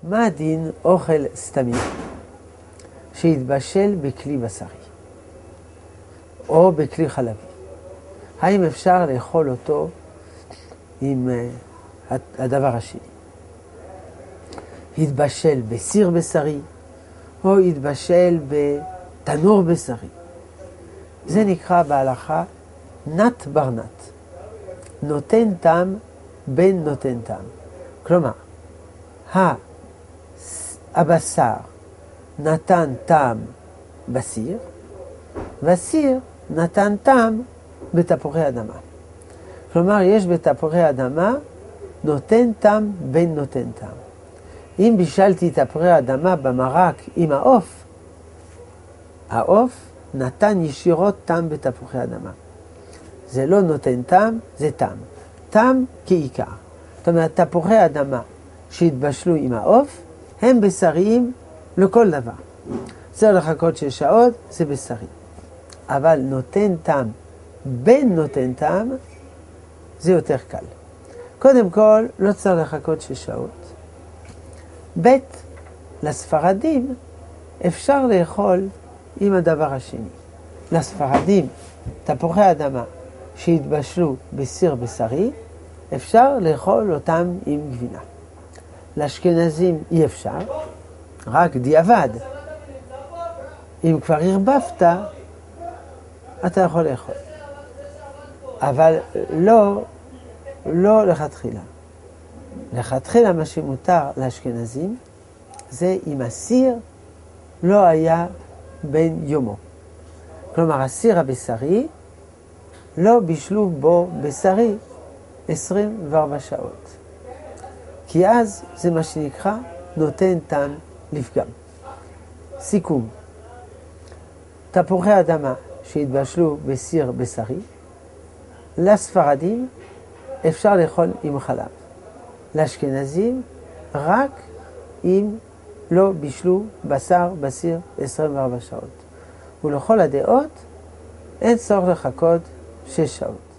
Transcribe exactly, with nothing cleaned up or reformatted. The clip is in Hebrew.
מה הדין אוכל סתמי שהתבשל בכלי בשרי או בכלי חלבי? האם אפשר לאכול אותו עם uh, הדבר השני? התבשל בסיר בשרי או התבשל בתנור בשרי. זה נקרא בהלכה נת בר נת. נותן טעם בין נותן טעם. כלומר, הבשר נתן טעם בסיר, והסיר נתן טעם בתפוחי אדמה. כלומר, יש בתפוחי אדמה נותן טעם בין נותן טעם. אם בישלתי תפוחי אדמה במרק עם העוף, העוף נתן ישירות טעם בתפוחי אדמה. זה לא נותן טעם, זה טעם. טעם כעיקר. זאת אומרת, תפוחי אדמה שהתבשלו עם העוף, הם בשריים לכל דבר. צריך לחכות שש שעות, זה בשרי. אבל נותן טעם בין נותן טעם, זה יותר קל. קודם כל, לא צריך לחכות שש שעות. ב' לספרדים אפשר לאכול עם הדבר השני. לספרדים, תפוחי אדמה שהתבשלו בסיר בשרי, אפשר לאכול אותם עם גבינה. לאשכנזים אי אפשר, רק דיעבד. אם כבר הרבבת, אתה יכול לאכול. אבל לא, לא לכתחילה. לכתחילה מה שמותר לאשכנזים, זה אם הסיר לא היה בין יומו. כלומר, הסיר הבשרי, לא בישלו בו בשרי עשרים וארבע שעות. כי אז זה מה שנקרא נותן טעם לפגם. סיכום. תפוחי אדמה שהתבשלו בסיר בשרי, לספרדים אפשר לאכול עם חלב. לאשכנזים רק אם לא בישלו בשר בסיר עשרים וארבע שעות. ולכל הדעות אין צורך לחכות שש שעות.